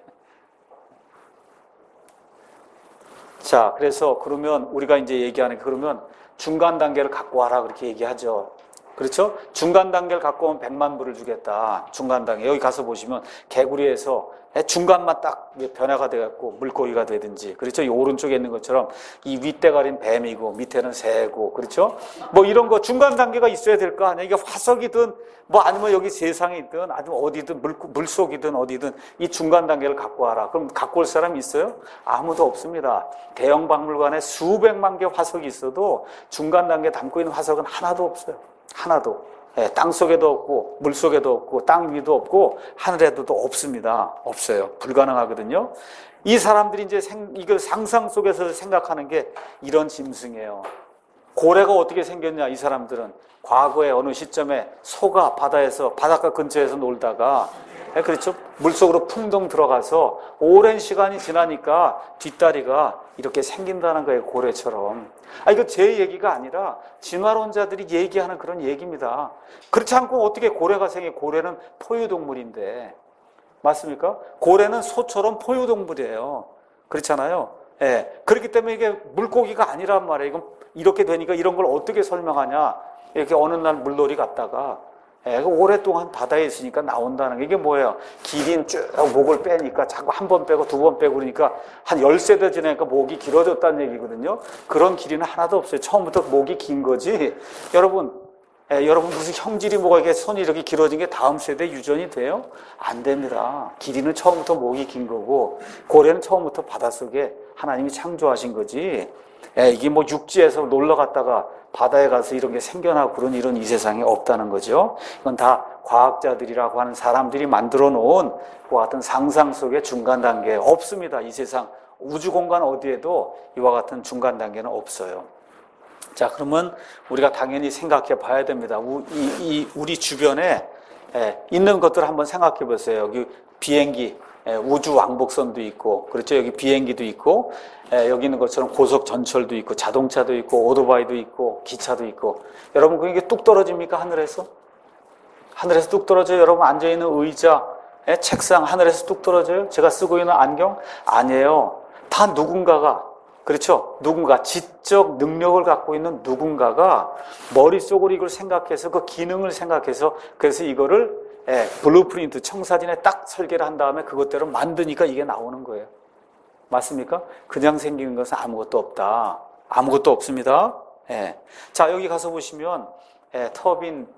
A: 자, 그래서 그러면 우리가 이제 얘기하는 게 그러면 중간 단계를 갖고 와라 그렇게 얘기하죠. 그렇죠? 중간 단계를 갖고 오면 백만 불을 주겠다. 중간 단계. 여기 가서 보시면 개구리에서 중간만 딱 변화가 돼갖고 물고기가 되든지. 그렇죠? 이 오른쪽에 있는 것처럼 이 윗대가리는 뱀이고 밑에는 새고. 그렇죠? 뭐 이런 거 중간 단계가 있어야 될 거 아니에요. 이게 화석이든 뭐 아니면 여기 세상에 있든 아니면 어디든 물, 물속이든 어디든 이 중간 단계를 갖고 와라. 그럼 갖고 올 사람이 있어요? 아무도 없습니다. 대형 박물관에 수백만 개 화석이 있어도 중간 단계에 담고 있는 화석은 하나도 없어요. 하나도. 예, 땅 속에도 없고 물 속에도 없고 땅 위도 없고 하늘에도 없습니다. 없어요. 불가능하거든요. 이 사람들이 이제 생, 이걸 상상 속에서 생각하는 게 이런 짐승이에요. 고래가 어떻게 생겼냐? 이 사람들은 과거에 어느 시점에 소가 바다에서 바닷가 근처에서 놀다가 예, 그렇죠? 물속으로 풍덩 들어가서 오랜 시간이 지나니까 뒷다리가 이렇게 생긴다는 거예요. 고래처럼. 아, 이거 제 얘기가 아니라 진화론자들이 얘기하는 그런 얘기입니다. 그렇지 않고 어떻게 고래가 생겨? 고래는 포유동물인데. 맞습니까? 고래는 소처럼 포유동물이에요. 그렇잖아요. 예. 그렇기 때문에 이게 물고기가 아니란 말이에요. 이건 이렇게 되니까 이런 걸 어떻게 설명하냐? 이렇게 어느 날 물놀이 갔다가 예, 오랫동안 바다에 있으니까 나온다는 게 이게 뭐예요? 기린 쭉 목을 빼니까 자꾸 한 번 빼고 두 번 빼고 그러니까 한 열 세대 지나니까 목이 길어졌다는 얘기거든요. 그런 기린은 하나도 없어요. 처음부터 목이 긴 거지. 여러분, 예, 여러분 무슨 형질이 뭐가 이게 손이 이렇게 길어진 게 다음 세대 유전이 돼요? 안 됩니다. 기린은 처음부터 목이 긴 거고 고래는 처음부터 바닷속에 하나님이 창조하신 거지. 예, 이게 뭐 육지에서 놀러 갔다가 바다에 가서 이런 게 생겨나고 그런 일은 이 세상에 없다는 거죠. 이건 다 과학자들이라고 하는 사람들이 만들어 놓은 그와 같은 상상 속의 중간 단계 없습니다. 이 세상 우주 공간 어디에도 이와 같은 중간 단계는 없어요. 자, 그러면 우리가 당연히 생각해 봐야 됩니다. 이, 이 우리 주변에 있는 것들을 한번 생각해 보세요. 여기 비행기, 우주 왕복선도 있고, 그렇죠? 여기 비행기도 있고, 여기 있는 것처럼 고속 전철도 있고, 자동차도 있고, 오토바이도 있고, 기차도 있고. 여러분, 그게 뚝 떨어집니까? 하늘에서? 하늘에서 뚝 떨어져요? 여러분 앉아 있는 의자, 책상 하늘에서 뚝 떨어져요? 제가 쓰고 있는 안경? 아니에요. 다 누군가가, 그렇죠? 누군가, 지적 능력을 갖고 있는 누군가가 머릿속으로 이걸 생각해서 그 기능을 생각해서 그래서 이거를 예, 블루프린트, 청사진에 딱 설계를 한 다음에 그것대로 만드니까 이게 나오는 거예요. 맞습니까? 그냥 생기는 것은 아무것도 없다. 아무것도 없습니다. 예. 자, 여기 가서 보시면 예, 터빈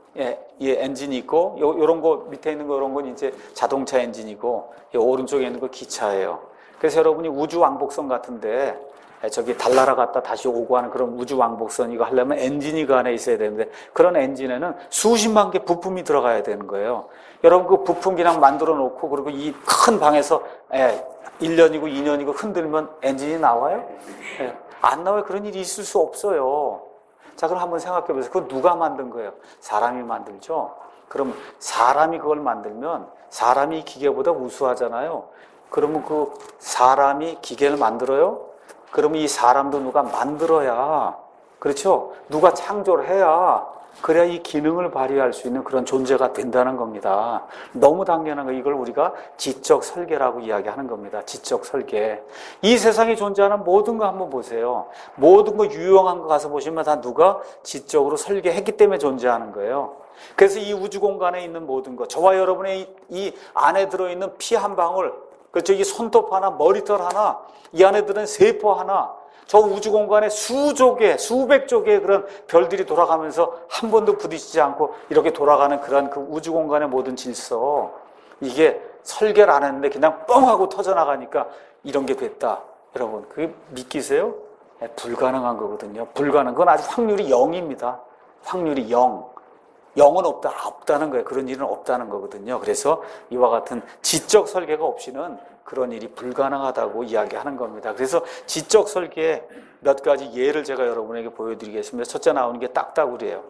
A: 예, 이 엔진이 있고, 요, 요런 거 밑에 있는 거, 요런 건 이제 자동차 엔진이고, 이 오른쪽에 있는 거 기차예요. 그래서 여러분이 우주 왕복선 같은데, 저기 달나라 갔다 다시 오고 하는 그런 우주 왕복선 이거 하려면 엔진이 그 안에 있어야 되는데, 그런 엔진에는 수십만 개 부품이 들어가야 되는 거예요. 여러분 그 부품 그냥 만들어 놓고, 그리고 이 큰 방에서, 예, 일 년이고 이 년이고 흔들면 엔진이 나와요? 예, 안 나와요. 그런 일이 있을 수 없어요. 자, 그럼 한번 생각해 보세요. 그거 누가 만든 거예요? 사람이 만들죠? 그럼 사람이 그걸 만들면 사람이 기계보다 우수하잖아요. 그러면 그 사람이 기계를 만들어요? 그러면 이 사람도 누가 만들어야, 그렇죠? 누가 창조를 해야, 그래야 이 기능을 발휘할 수 있는 그런 존재가 된다는 겁니다. 너무 당연한 거, 이걸 우리가 지적 설계라고 이야기하는 겁니다. 지적 설계. 이 세상에 존재하는 모든 거 한번 보세요. 모든 거 유용한 거 가서 보시면 다 누가 지적으로 설계했기 때문에 존재하는 거예요. 그래서 이 우주 공간에 있는 모든 거, 저와 여러분의 이, 이 안에 들어있는 피 한 방울, 그렇죠? 이 손톱 하나, 머리털 하나, 이 안에 들은 세포 하나, 저 우주 공간에 수조 개, 수백 조 개의 그런 별들이 돌아가면서 한 번도 부딪히지 않고 이렇게 돌아가는 그런 그 우주 공간의 모든 질서, 이게 설계를 안 했는데 그냥 뻥 하고 터져나가니까 이런 게 됐다. 여러분, 그게 믿기세요? 네, 불가능한 거거든요. 불가능. 그건 아직 확률이 영입니다. 확률이 영. 영은 없다, 없다는 거예요. 그런 일은 없다는 거거든요. 그래서 이와 같은 지적 설계가 없이는 그런 일이 불가능하다고 이야기하는 겁니다. 그래서 지적 설계의 몇 가지 예를 제가 여러분에게 보여드리겠습니다. 첫째 나오는 게 딱따구리예요.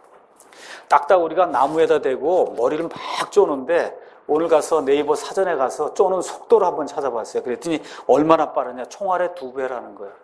A: 딱따구리가 나무에다 대고 머리를 막 쪼는데, 오늘 가서 네이버 사전에 가서 쪼는 속도를 한번 찾아봤어요. 그랬더니 얼마나 빠르냐? 총알의 두 배라는 거예요.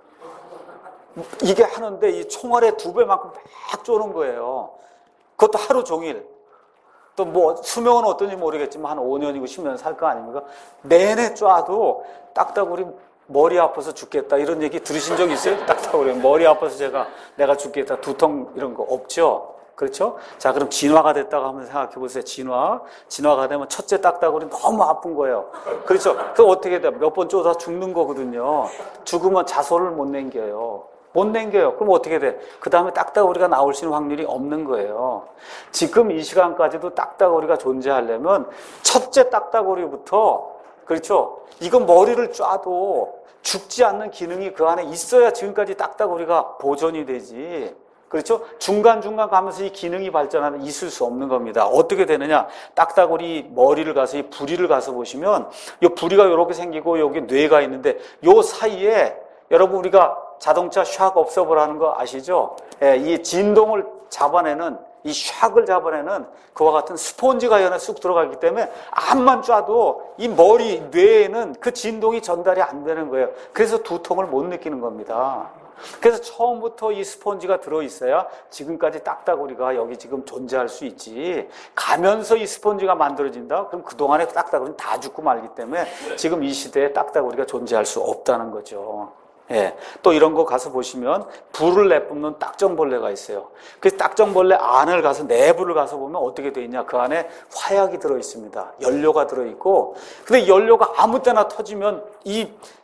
A: 이게 하는데 이 총알의 두 배만큼 막 쪼는 거예요. 그것도 하루 종일. 또 뭐 수명은 어떤지 모르겠지만 한 오 년이고 십 년 살 거 아닙니까? 내내 쪄도 딱따구리 머리 아파서 죽겠다 이런 얘기 들으신 적 있어요? 딱따구리 머리 아파서 제가 내가 죽겠다, 두통 이런 거 없죠? 그렇죠? 자, 그럼 진화가 됐다고 한번 생각해 보세요. 진화. 진화가 되면 첫째 딱따구리 너무 아픈 거예요. 그렇죠? 그럼 어떻게 돼요? 몇 번 쪼다 죽는 거거든요. 죽으면 자손을 못 남겨요. 못 남겨요. 그럼 어떻게 돼? 그 다음에 딱따구리가 나올 수 있는 확률이 없는 거예요. 지금 이 시간까지도 딱따구리가 존재하려면 첫째 딱따구리부터, 그렇죠? 이건 머리를 쏴도 죽지 않는 기능이 그 안에 있어야 지금까지 딱따구리가 보존이 되지. 그렇죠? 중간중간 가면서 이 기능이 발전하면 있을 수 없는 겁니다. 어떻게 되느냐? 딱따구리 머리를 가서 이 부리를 가서 보시면 이 부리가 이렇게 생기고 여기 뇌가 있는데 요 사이에 여러분 우리가 자동차 샥 업서버라는 거 아시죠? 예, 이 진동을 잡아내는, 이 샥을 잡아내는 그와 같은 스폰지가 이 안에 쑥 들어가기 때문에 암만 쏴도 이 머리, 뇌에는 그 진동이 전달이 안 되는 거예요. 그래서 두통을 못 느끼는 겁니다. 그래서 처음부터 이 스폰지가 들어있어야 지금까지 딱따구리가 여기 지금 존재할 수 있지. 가면서 이 스폰지가 만들어진다? 그럼 그동안에 딱따구리는 다 죽고 말기 때문에 지금 이 시대에 딱따구리가 존재할 수 없다는 거죠. 예. 또 이런 거 가서 보시면 불을 내뿜는 딱정벌레가 있어요. 그 딱정벌레 안을 가서, 내부를 가서 보면 어떻게 되어 있냐? 그 안에 화약이 들어 있습니다. 연료가 들어 있고, 근데 연료가 아무 때나 터지면 이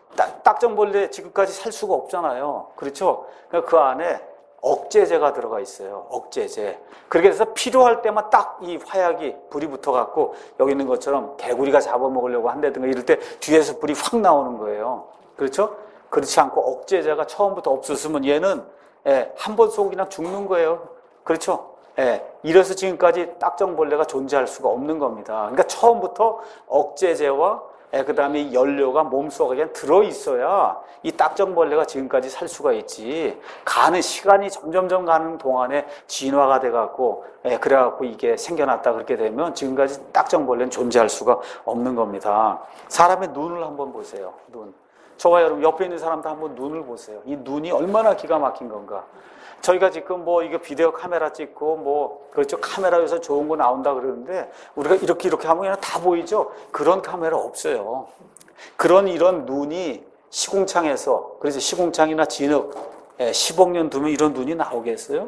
A: 딱정벌레 지금까지 살 수가 없잖아요. 그렇죠? 그러니까 그 안에 억제제가 들어가 있어요. 억제제. 그렇게 해서 필요할 때만 딱 이 화약이 불이 붙어갖고 여기 있는 것처럼 개구리가 잡아먹으려고 한다든가 이럴 때 뒤에서 불이 확 나오는 거예요. 그렇죠? 그렇지 않고 억제제가 처음부터 없었으면 얘는 예, 한 번 쏘고 그냥 죽는 거예요. 그렇죠? 예, 이래서 지금까지 딱정벌레가 존재할 수가 없는 겁니다. 그러니까 처음부터 억제제와 예, 그 다음에 이 연료가 몸속에 그냥 들어있어야 이 딱정벌레가 지금까지 살 수가 있지. 가는 시간이 점점점 가는 동안에 진화가 돼갖고 예, 그래갖고 이게 생겨났다 그렇게 되면 지금까지 딱정벌레는 존재할 수가 없는 겁니다. 사람의 눈을 한번 보세요. 눈. 저와 여러분 옆에 있는 사람도 한번 눈을 보세요. 이 눈이 얼마나 기가 막힌 건가. 저희가 지금 뭐 이거 비디오 카메라 찍고 뭐 그렇죠, 카메라에서 좋은 거 나온다 그러는데 우리가 이렇게 이렇게 하면 그냥 다 보이죠. 그런 카메라 없어요. 그런 이런 눈이 시궁창에서, 그래서 시궁창이나 진흙 예, 십억 년 두면 이런 눈이 나오겠어요?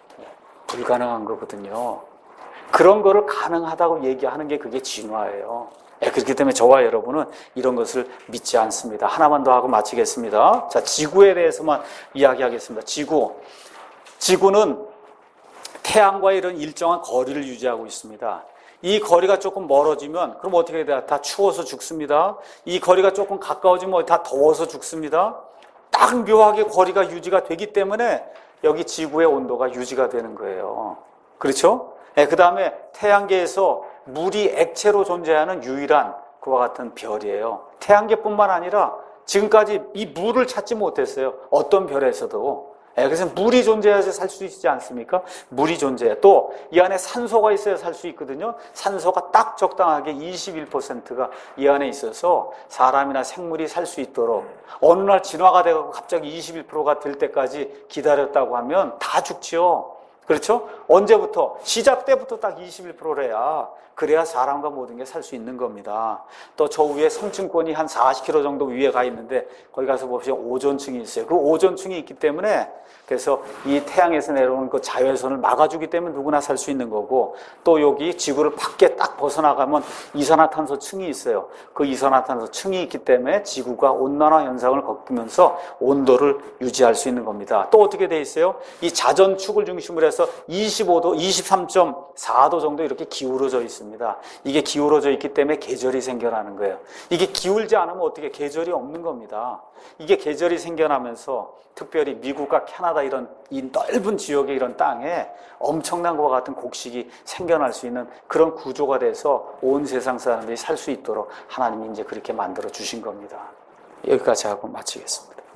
A: 불가능한 거거든요. 그런 거를 가능하다고 얘기하는 게 그게 진화예요. 예, 그렇기 때문에 저와 여러분은 이런 것을 믿지 않습니다. 하나만 더 하고 마치겠습니다. 자, 지구에 대해서만 이야기하겠습니다. 지구. 지구는 태양과 이런 일정한 거리를 유지하고 있습니다. 이 거리가 조금 멀어지면 그럼 어떻게 돼요? 다 추워서 죽습니다. 이 거리가 조금 가까워지면 다 더워서 죽습니다. 딱 묘하게 거리가 유지가 되기 때문에 여기 지구의 온도가 유지가 되는 거예요. 그렇죠? 네, 그 다음에 태양계에서 물이 액체로 존재하는 유일한 그와 같은 별이에요. 태양계뿐만 아니라 지금까지 이 물을 찾지 못했어요. 어떤 별에서도. 네, 그래서 물이 존재해야지 살 수 있지 않습니까? 물이 존재해. 또 이 안에 산소가 있어야 살 수 있거든요. 산소가 딱 적당하게 이십일 퍼센트가 이 안에 있어서 사람이나 생물이 살 수 있도록 어느 날 진화가 돼서 갑자기 이십일 퍼센트가 될 때까지 기다렸다고 하면 다 죽지요. 그렇죠? 언제부터? 시작 때부터 딱 이십일 퍼센트래야 그래야 사람과 모든 게 살 수 있는 겁니다. 또 저 위에 성층권이 한 사십 킬로미터 정도 위에 가 있는데 거기 가서 보시면 오존층이 있어요. 그 오존층이 있기 때문에 그래서 이 태양에서 내려오는 그 자외선을 막아주기 때문에 누구나 살 수 있는 거고 또 여기 지구를 밖에 딱 벗어나가면 이산화탄소 층이 있어요. 그 이산화탄소 층이 있기 때문에 지구가 온난화 현상을 겪으면서 온도를 유지할 수 있는 겁니다. 또 어떻게 돼 있어요? 이 자전축을 중심으로 해서 이십오 도, 이십삼 점 사 도 정도 이렇게 기울어져 있습니다. 이게 기울어져 있기 때문에 계절이 생겨나는 거예요. 이게 기울지 않으면 어떻게 계절이 없는 겁니다. 이게 계절이 생겨나면서 특별히 미국과 캐나다 이런 이 넓은 지역의 이런 땅에 엄청난 것과 같은 곡식이 생겨날 수 있는 그런 구조가 돼서 온 세상 사람들이 살 수 있도록 하나님이 이제 그렇게 만들어 주신 겁니다. 여기까지 하고 마치겠습니다.